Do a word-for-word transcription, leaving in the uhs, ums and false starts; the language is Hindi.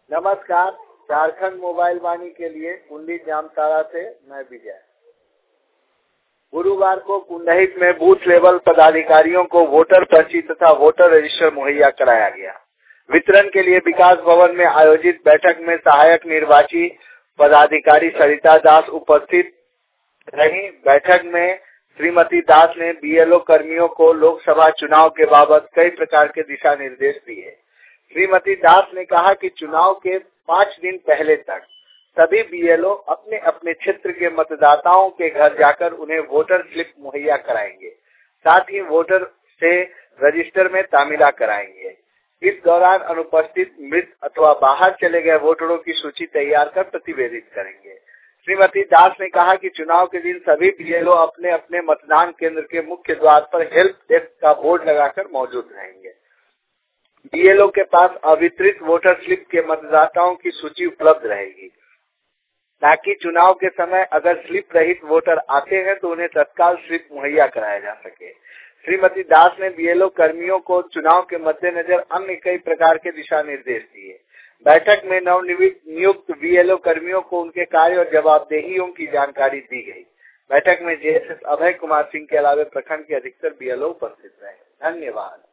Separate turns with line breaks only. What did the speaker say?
नमस्कार, झारखंड मोबाइल वाणी के लिए कुंडली जामताड़ा से मैं विजय। गुरुवार को कुंडहित में बूथ लेवल पदाधिकारियों को वोटर पर्ची तथा वोटर रजिस्टर मुहैया कराया गया। वितरण के लिए विकास भवन में आयोजित बैठक में सहायक निर्वाची पदाधिकारी सरिता दास उपस्थित रही। बैठक में श्रीमती दास ने बीएलओ कर्मियों को लोकसभा चुनाव के बाबत कई प्रकार के दिशा निर्देश दिए। श्रीमती दास ने कहा कि चुनाव के पाँच दिन पहले तक सभी बीएलओ अपने अपने क्षेत्र के मतदाताओं के घर जाकर उन्हें वोटर स्लिप मुहैया कराएंगे, साथ ही वोटर से रजिस्टर में तामीला कराएंगे। इस दौरान अनुपस्थित, मृत अथवा बाहर चले गए वोटरों की सूची तैयार कर प्रतिवेदित करेंगे। श्रीमती दास ने कहा कि चुनाव के दिन सभी बीएलओ अपने अपने मतदान केंद्र के मुख्य द्वार पर हेल्प डेस्क का बोर्ड लगाकर मौजूद रहेंगे। बीएलओ के पास अवितरित वोटर स्लिप के मतदाताओं की सूची उपलब्ध रहेगी, ताकि चुनाव के समय अगर स्लिप रहित वोटर आते हैं तो उन्हें तत्काल स्लिप मुहैया कराया जा सके। श्रीमती दास ने बीएलओ कर्मियों को चुनाव के मद्देनजर अन्य कई प्रकार के दिशा निर्देश दिए। बैठक में नवनियुक्त बीएलओ कर्मियों को उनके कार्य और जवाबदेहियों की जानकारी दी गई। बैठक में जेएसएस अभय कुमार सिंह के अलावा प्रखंड के अधिकतर बीएलओ उपस्थित रहे। धन्यवाद।